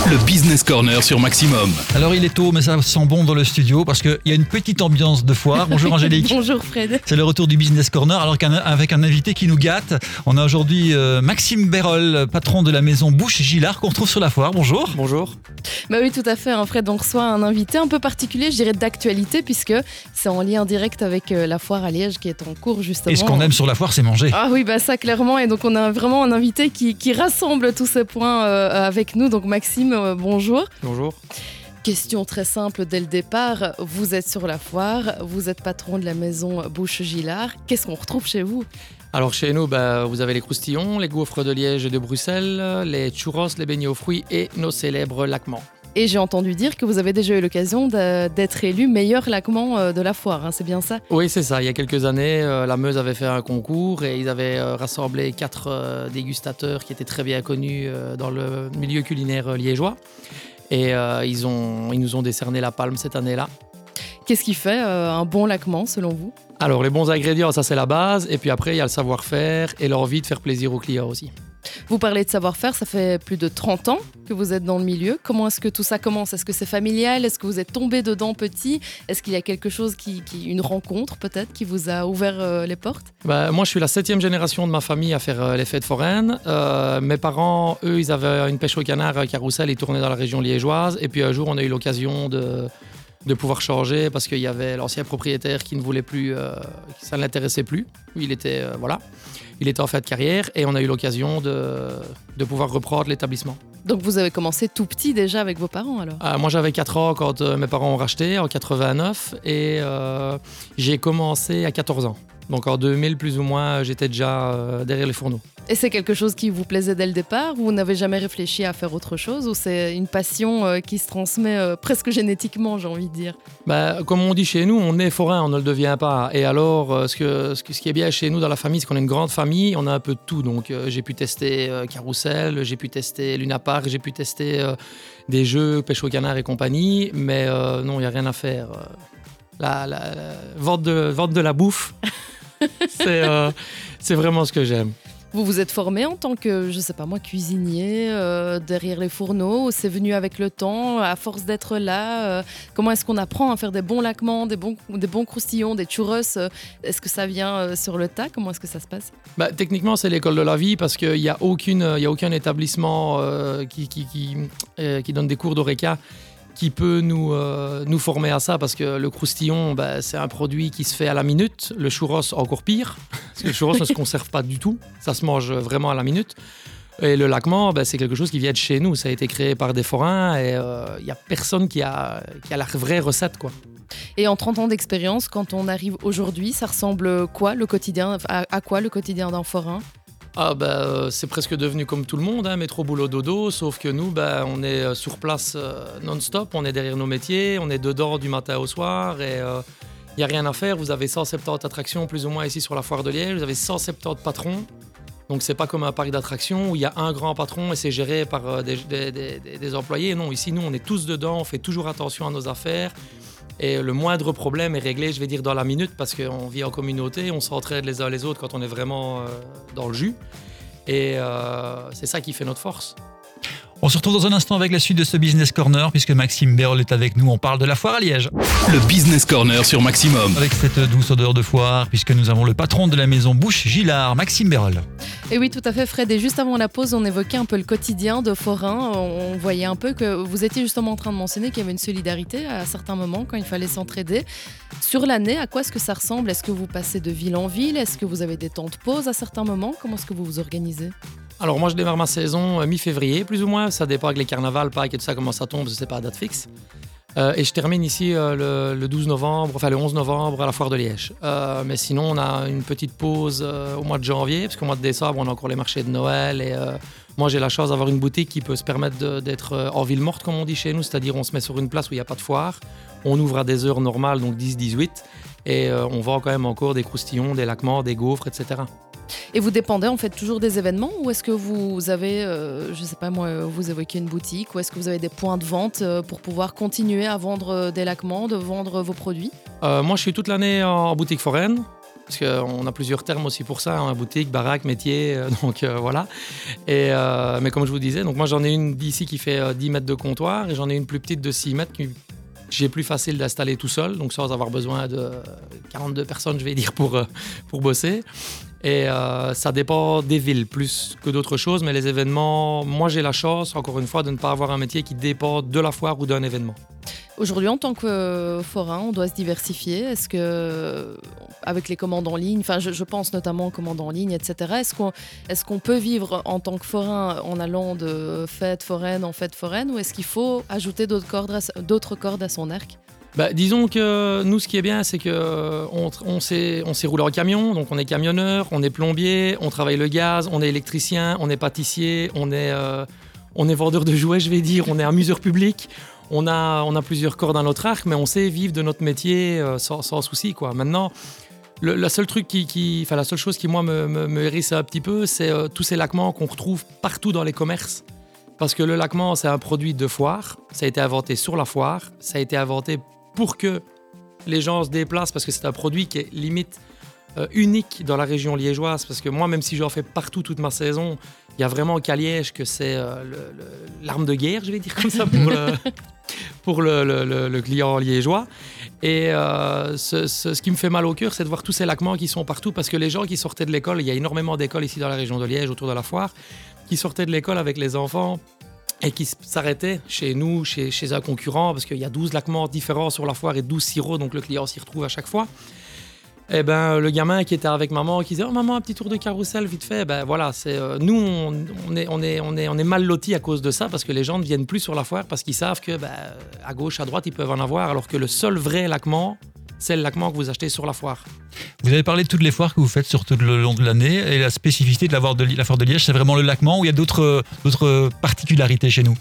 Le Business Corner sur Maximum. Alors il est tôt mais ça sent bon dans le studio parce qu'il y a une petite ambiance de foire. Bonjour Angélique. Bonjour Fred. C'est le retour du Business Corner alors avec un invité qui nous gâte. On a aujourd'hui Maxime Bérol, patron de la maison Bouche Gillard qu'on retrouve sur la foire. Bonjour. Bonjour. Bah oui, tout à fait, hein, Fred. On reçoit un invité un peu particulier, je dirais d'actualité, puisque c'est en lien direct avec la foire à Liège qui est en cours justement. Et ce qu'on aime sur la foire, c'est manger. Ah oui, bah ça clairement. Et donc on a vraiment un invité qui rassemble tous ces points avec nous. Donc Maxime, bonjour. Bonjour. Question très simple dès le départ. Vous êtes sur la foire, vous êtes patron de la maison Bouche Gillard. Qu'est-ce qu'on retrouve chez vous ? Alors chez nous, vous avez les croustillons, les gaufres de Liège et de Bruxelles, les churros, les beignets aux fruits et nos célèbres laquements. Et j'ai entendu dire que vous avez déjà eu l'occasion d'être élu meilleur laquement de la foire, hein, c'est bien ça ? Oui, c'est ça. Il y a quelques années, la Meuse avait fait un concours et ils avaient rassemblé 4 dégustateurs qui étaient très bien connus dans le milieu culinaire liégeois. Et ils nous ont décerné la palme cette année-là. Qu'est-ce qui fait un bon laquement selon vous ? Alors les bons ingrédients, ça c'est la base. Et puis après, il y a le savoir-faire et l'envie de faire plaisir aux clients aussi. Vous parlez de savoir-faire, ça fait plus de 30 ans que vous êtes dans le milieu. Comment est-ce que tout ça commence ? Est-ce que c'est familial ? Est-ce que vous êtes tombé dedans petit ? Est-ce qu'il y a quelque chose, une rencontre peut-être, qui vous a ouvert les portes ? Moi, je suis la 7e génération de ma famille à faire les fêtes foraines. Mes parents, eux, ils avaient une pêche au canard à Carrousel, ils tournaient dans la région liégeoise. Et puis un jour, on a eu l'occasion de pouvoir changer parce qu'il y avait l'ancien propriétaire qui ne voulait plus, ça ne l'intéressait plus. Il était en fin de carrière et on a eu l'occasion de pouvoir reprendre l'établissement. Donc vous avez commencé tout petit déjà avec vos parents alors ? Moi j'avais 4 ans quand mes parents ont racheté en 89 et j'ai commencé à 14 ans. Donc en 2000 plus ou moins j'étais déjà derrière les fourneaux. Et c'est quelque chose qui vous plaisait dès le départ ? Vous n'avez jamais réfléchi à faire autre chose ? Ou c'est une passion qui se transmet presque génétiquement, j'ai envie de dire ? Comme on dit chez nous, on est forain, on ne le devient pas. Et alors, ce qui est bien chez nous dans la famille, c'est qu'on est une grande famille, on a un peu de tout. Donc j'ai pu tester Carrousel, j'ai pu tester Luna Park, j'ai pu tester des jeux, pêche au canard et compagnie. Mais non, il n'y a rien à faire. La vente de la bouffe, c'est vraiment ce que j'aime. Vous vous êtes formé en tant que, je sais pas moi, cuisinier derrière les fourneaux, ou c'est venu avec le temps, à force d'être là comment est-ce qu'on apprend à faire des bons laquements, des bons croustillons, des churros Est-ce que ça vient sur le tas ? Comment est-ce que ça se passe ? Techniquement, c'est l'école de la vie parce qu'il n'y a aucun établissement qui donne des cours d'Horeca qui peut nous former à ça parce que le croustillon, c'est un produit qui se fait à la minute. Le churros, encore pire, parce que le churros ne se conserve pas du tout. Ça se mange vraiment à la minute. Et le laquement, c'est quelque chose qui vient de chez nous. Ça a été créé par des forains et il n'y a personne qui a la vraie recette, quoi. Et en 30 ans d'expérience, quand on arrive aujourd'hui, ça ressemble quoi le quotidien, à quoi le quotidien d'un forain ? C'est presque devenu comme tout le monde, métro, boulot, dodo, sauf que nous, on est sur place non-stop, on est derrière nos métiers, on est dedans du matin au soir et il n'y a rien à faire. Vous avez 170 attractions plus ou moins ici sur la foire de Liège, vous avez 170 patrons, donc c'est pas comme un parc d'attractions où il y a un grand patron et c'est géré par des employés. Non, ici, nous, on est tous dedans, on fait toujours attention à nos affaires. Et le moindre problème est réglé, je vais dire, dans la minute parce qu'on vit en communauté, on s'entraide les uns les autres quand on est vraiment dans le jus. Et c'est ça qui fait notre force. On se retrouve dans un instant avec la suite de ce Business Corner puisque Maxime Bérol est avec nous. On parle de la foire à Liège. Le Business Corner sur Maximum. Avec cette douce odeur de foire puisque nous avons le patron de la maison Bouche Gillard, Maxime Bérol. Et oui, tout à fait, Fred. Et juste avant la pause, on évoquait un peu le quotidien de forain. On voyait un peu que vous étiez justement en train de mentionner qu'il y avait une solidarité à certains moments quand il fallait s'entraider. Sur l'année, à quoi est-ce que ça ressemble ? Est-ce que vous passez de ville en ville ? Est-ce que vous avez des temps de pause à certains moments ? Comment est-ce que vous vous organisez ? Alors moi, je démarre ma saison mi-février, plus ou moins. Ça dépend avec les carnavals, Pâques et tout ça, comment ça tombe, c'est pas à date fixe. Et je termine ici le 12 novembre, enfin le 11 novembre à la foire de Liège. Mais sinon, on a une petite pause au mois de janvier, parce qu'au mois de décembre, on a encore les marchés de Noël. Et moi, j'ai la chance d'avoir une boutique qui peut se permettre d'être en ville morte, comme on dit chez nous. C'est-à-dire, on se met sur une place où il n'y a pas de foire. On ouvre à des heures normales, donc 10-18. Et on vend quand même encore des croustillons, des laquements, des gaufres, etc. Et vous dépendez en fait toujours des événements ou est-ce que vous avez, je sais pas moi, vous évoquez une boutique ou est-ce que vous avez des points de vente pour pouvoir continuer à vendre des laquements, de vendre vos produits ? Moi, je suis toute l'année en boutique foraine. parce qu'on a plusieurs termes aussi pour ça, hein, boutique, baraque, métier, donc voilà. Mais comme je vous disais, donc moi j'en ai une d'ici qui fait 10 mètres de comptoir et j'en ai une plus petite de 6 mètres qui j'ai plus facile d'installer tout seul, donc sans avoir besoin de 42 personnes, je vais dire, pour bosser. Et ça dépend des villes plus que d'autres choses, mais les événements, moi j'ai la chance, encore une fois, de ne pas avoir un métier qui dépend de la foire ou d'un événement. Aujourd'hui, en tant que forain, on doit se diversifier. Est-ce que, avec les commandes en ligne, enfin, je pense notamment aux commandes en ligne, etc., est-ce qu'on peut vivre en tant que forain en allant de fête foraine en fête foraine, ou est-ce qu'il faut ajouter d'autres cordes à son arc? Disons que nous, ce qui est bien, c'est qu'on sait rouler en camion, donc on est camionneur, on est plombier, on travaille le gaz, on est électricien, on est pâtissier, on est vendeur de jouets, je vais dire, on est amuseur public. On a plusieurs cordes à notre arc, mais on sait vivre de notre métier sans souci, quoi. Maintenant, la seule chose qui, moi, me hérisse un petit peu, c'est tous ces laquements qu'on retrouve partout dans les commerces. Parce que le laquement, c'est un produit de foire. Ça a été inventé sur la foire. Ça a été inventé pour que les gens se déplacent, parce que c'est un produit qui est limite unique dans la région liégeoise. Parce que moi, même si j'en fais partout toute ma saison, il y a vraiment qu'à Liège que c'est l'arme de guerre, je vais dire comme ça, pour le client liégeois. Et ce qui me fait mal au cœur, c'est de voir tous ces laquements qui sont partout, parce que les gens qui sortaient de l'école, il y a énormément d'écoles ici dans la région de Liège, autour de la foire, qui sortaient de l'école avec les enfants et qui s'arrêtaient chez nous, chez un concurrent, parce qu'il y a 12 laquements différents sur la foire et 12 sirops, donc le client s'y retrouve à chaque fois. Et le gamin qui était avec maman, qui disait « Oh maman, un petit tour de carrousel vite fait », voilà, nous on est mal lotis à cause de ça, parce que les gens ne viennent plus sur la foire parce qu'ils savent que à gauche, à droite, ils peuvent en avoir, alors que le seul vrai laquement, c'est le laquement que vous achetez sur la foire. Vous avez parlé de toutes les foires que vous faites sur tout le long de l'année, et la spécificité de la foire de Liège, c'est vraiment le laquement, ou il y a d'autres particularités chez nous?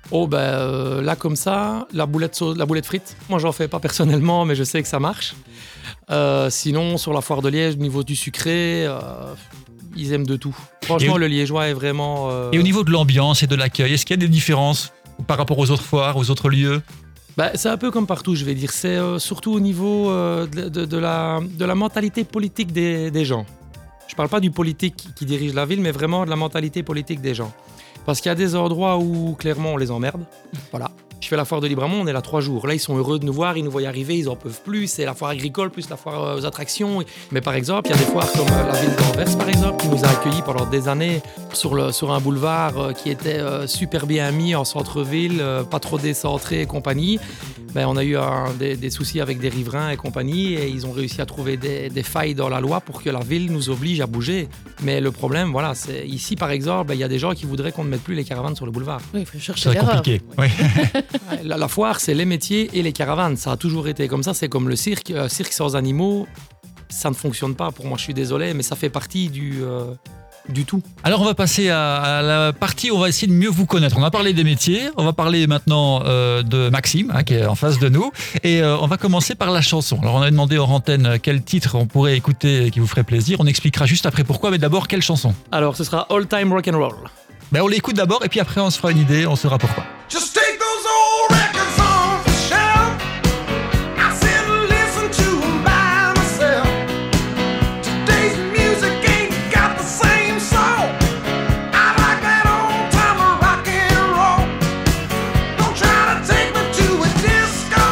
Là comme ça, la boulette frite, moi j'en fais pas personnellement, mais je sais que ça marche. Sinon, sur la foire de Liège, au niveau du sucré, ils aiment de tout. Franchement, le liégeois est vraiment... Et au niveau de l'ambiance et de l'accueil, est-ce qu'il y a des différences par rapport aux autres foires, aux autres lieux? C'est un peu comme partout, je vais dire. C'est surtout au niveau de la mentalité politique des gens. Je ne parle pas du politique qui dirige la ville, mais vraiment de la mentalité politique des gens. Parce qu'il y a des endroits où, clairement, on les emmerde. Voilà. Je fais la foire de Libramont, on est là 3 jours. Là, ils sont heureux de nous voir, ils nous voient y arriver, ils n'en peuvent plus. C'est la foire agricole plus la foire aux attractions. Mais par exemple, il y a des foires comme la ville d'Anvers, par exemple, qui nous a accueillis pendant des années sur un boulevard qui était super bien mis en centre-ville, pas trop décentré et compagnie. On a eu des soucis avec des riverains et compagnie, et ils ont réussi à trouver des failles dans la loi pour que la ville nous oblige à bouger. Mais le problème, voilà, c'est ici, par exemple, il y a des gens qui voudraient qu'on ne mette plus les caravanes sur le boulevard. Oui, il faut chercher C'est l'erreur. compliqué. Oui. La foire, c'est les métiers et les caravanes. Ça a toujours été comme ça. C'est comme le cirque. Cirque sans animaux, ça ne fonctionne pas. Pour moi, je suis désolé, mais ça fait partie du tout. Alors on va passer à la partie où on va essayer de mieux vous connaître. On a parlé des métiers, on va parler maintenant de Maxime, qui est en face de nous, et on va commencer par la chanson. Alors on a demandé hors antenne quel titre on pourrait écouter qui vous ferait plaisir. On expliquera juste après pourquoi, mais d'abord quelle chanson? Alors ce sera All Time Rock and Roll. On l'écoute d'abord et puis après on se fera une idée, on saura pourquoi. Just take those old records off the shelf. I sit and listen to 'em by myself. Today's music ain't got the same soul. I like that old time of rock and roll. Don't try to take me to a disco.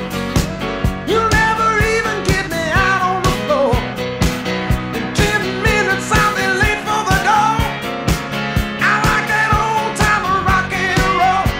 You'll never even get me out on the floor. In 10 minutes I'll be late for the door. I like that old time of rock and roll.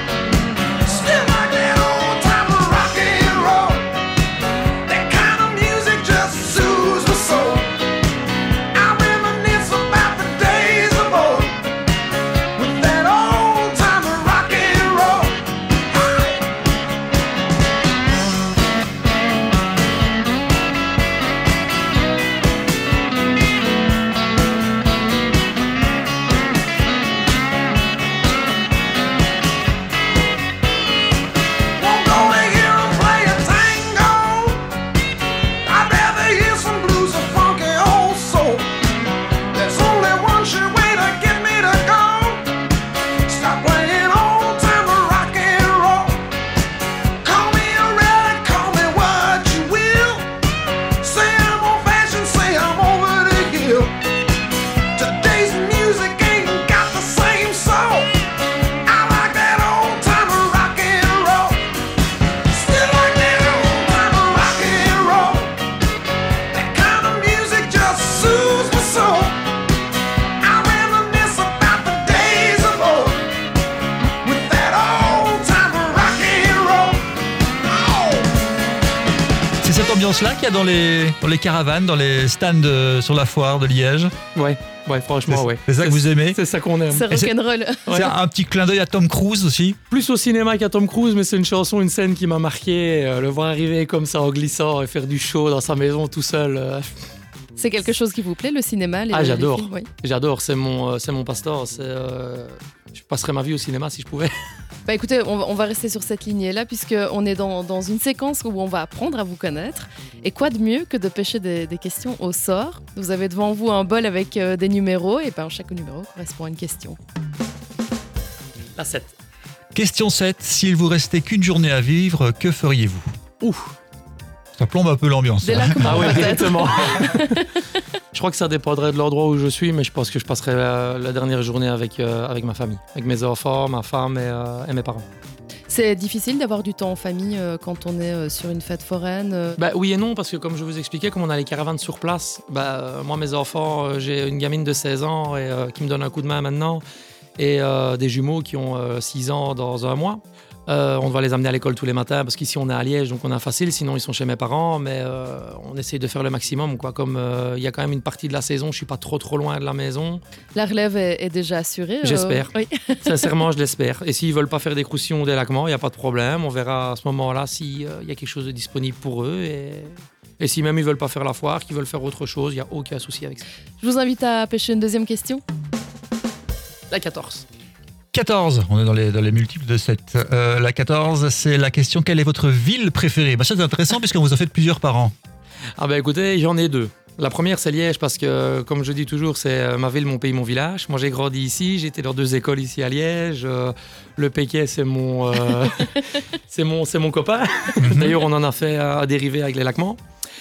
ambiance-là qu'il y a dans les caravanes, dans les stands sur la foire de Liège. Ouais, franchement, ouais. C'est ça que vous aimez. C'est ça qu'on aime. C'est Et c'est- rock'n'roll. C'est un petit clin d'œil à Tom Cruise aussi. Plus au cinéma qu'à Tom Cruise, mais c'est une chanson, une scène qui m'a marqué. Le voir arriver comme ça en glissant et faire du show dans sa maison tout seul. C'est quelque chose qui vous plaît, le cinéma, les J'adore. films, oui. J'adore, c'est mon passe-temps. Je passerais ma vie au cinéma si je pouvais. Bah écoutez, on va rester sur cette lignée-là puisqu'on est dans une séquence où on va apprendre à vous connaître. Et quoi de mieux que de pêcher des questions au sort. Vous avez devant vous un bol avec des numéros et ben chaque numéro correspond à une question. La 7. Question 7. S'il vous restait qu'une journée à vivre, que feriez-vous? Ouf. Ça plombe un peu l'ambiance. Dès hein. là, comment peut-être. directement. Je crois que ça dépendrait de l'endroit où je suis, mais je pense que je passerai la dernière journée avec ma famille, avec mes enfants, ma femme et mes parents. C'est difficile d'avoir du temps en famille quand on est sur une fête foraine. Bah, oui et non, parce que comme je vous expliquais, comme on a les caravanes sur place, moi mes enfants, j'ai une gamine de 16 ans qui me donne un coup de main maintenant, et des jumeaux qui ont 6 ans dans un mois. On va les amener à l'école tous les matins parce qu'ici on est à Liège, donc on a facile, sinon ils sont chez mes parents, mais on essaye de faire le maximum, quoi. Comme il y a quand même une partie de la saison, je suis pas trop loin de la maison. La relève est déjà assurée. J'espère. Oui. Sincèrement, je l'espère. Et s'ils veulent pas faire des croustillons dès l'acquement, il n'y a pas de problème. On verra à ce moment-là s'il y a quelque chose de disponible pour eux. Et si même ils veulent pas faire la foire, qu'ils veulent faire autre chose, il n'y a aucun souci avec ça. Je vous invite à pêcher une deuxième question. La 14. 14, on est dans les multiples de 7. La 14, c'est la question: quelle est votre ville préférée? Ça c'est intéressant puisqu'on vous en fait plusieurs par an. Ah ben écoutez, j'en ai deux. La première, c'est Liège, parce que, comme je dis toujours, c'est ma ville, mon pays, mon village. Moi, j'ai grandi ici, j'ai été dans 2 écoles ici à Liège. Le Péquet, c'est mon, c'est mon copain. D'ailleurs, on en a fait à dériver avec les Lacmans.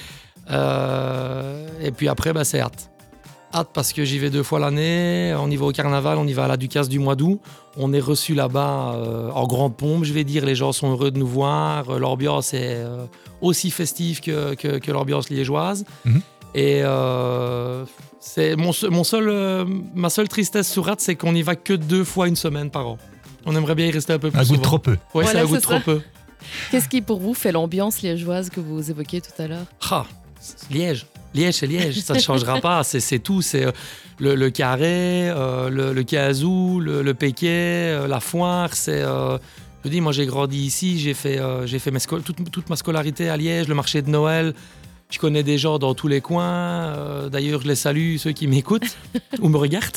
Et puis après, c'est Hâte. Hâte parce que j'y vais 2 fois l'année. On y va au carnaval, on y va à la Ducasse du mois d'août. On est reçus là-bas en grande pompe, je vais dire. Les gens sont heureux de nous voir. L'ambiance est aussi festive que l'ambiance liégeoise. Mhm. Et c'est ma seule tristesse sur Hâte, c'est qu'on n'y va que 2 fois une semaine par an. On aimerait bien y rester un peu plus Un goût souvent. de trop peu. Ouais, Voilà, c'est un goût de c'est trop ça. peu. Qu'est-ce qui pour vous fait l'ambiance liégeoise que vous évoquiez tout à l'heure? Liège. Liège, c'est Liège, ça ne changera pas, c'est tout. C'est le carré, le casou, le péquet, la foire. Je dis, moi j'ai grandi ici, j'ai fait toute ma scolarité à Liège, le marché de Noël. Je connais des gens dans tous les coins. D'ailleurs, je les salue, ceux qui m'écoutent ou me regardent.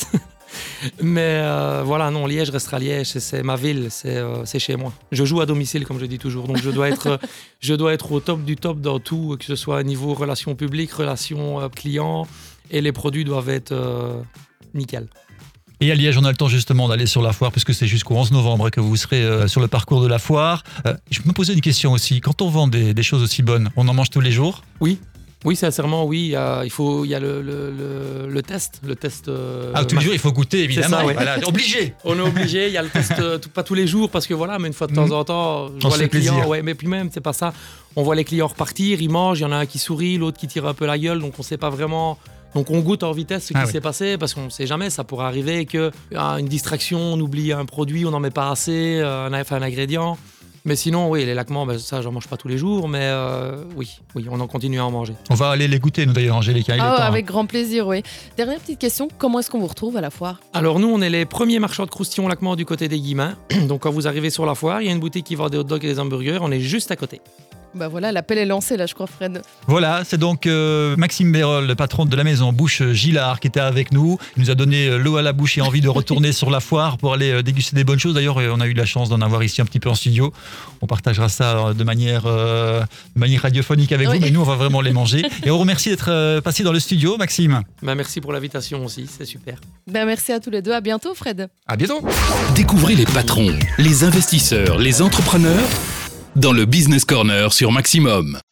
Mais voilà, non, Liège restera Liège, c'est ma ville, c'est chez moi. Je joue à domicile, comme je dis toujours, donc je dois être au top du top dans tout, que ce soit au niveau relations publiques, relations clients, et les produits doivent être nickel. Et à Liège, on a le temps justement d'aller sur la foire puisque c'est jusqu'au 11 novembre que vous serez sur le parcours de la foire. Je me posais une question aussi. Quand on vend des choses aussi bonnes, on en mange tous les jours? Oui, sincèrement, oui. Il y a le test. Tous les jours, il faut goûter évidemment. ça, ouais. Voilà, obligé. On est obligé, il y a le test, pas tous les jours, parce que voilà, mais une fois de temps en temps, je On vois se les fait plaisir. clients, ouais, mais puis même, c'est pas ça. On voit les clients repartir, ils mangent, il y en a un qui sourit, l'autre qui tire un peu la gueule, donc on sait pas vraiment. Donc on goûte en vitesse ce qui s'est passé, parce qu'on sait jamais, ça pourrait arriver qu'une distraction, on oublie un produit, on n'en met pas assez, un ingrédient. Mais sinon, oui, les Lacmans, ça, j'en mange pas tous les jours, mais oui, on en continue à en manger. On va aller les goûter, nous d'ailleurs, Angélique. Il est temps, hein. Avec grand plaisir, oui. Dernière petite question, comment est-ce qu'on vous retrouve à la foire? Alors nous, on est les premiers marchands de croustillons Lacmans du côté des Guillemins. Donc quand vous arrivez sur la foire, il y a une boutique qui vend des hot dogs et des hamburgers, on est juste à côté. Bah voilà, l'appel est lancé là, je crois, Fred. Voilà, c'est donc Maxime Bérol, le patron de la maison Bouche Gillard, qui était avec nous. Il nous a donné l'eau à la bouche et envie de retourner sur la foire pour aller déguster des bonnes choses. D'ailleurs, on a eu la chance d'en avoir ici un petit peu en studio. On partagera ça de manière radiophonique avec vous, mais nous, on va vraiment les manger. Et on remercie d'être passé dans le studio, Maxime. Merci pour l'invitation aussi, c'est super. Merci à tous les deux, à bientôt, Fred. À bientôt. Découvrez les patrons, les investisseurs, les entrepreneurs dans le Business Corner sur Maximum.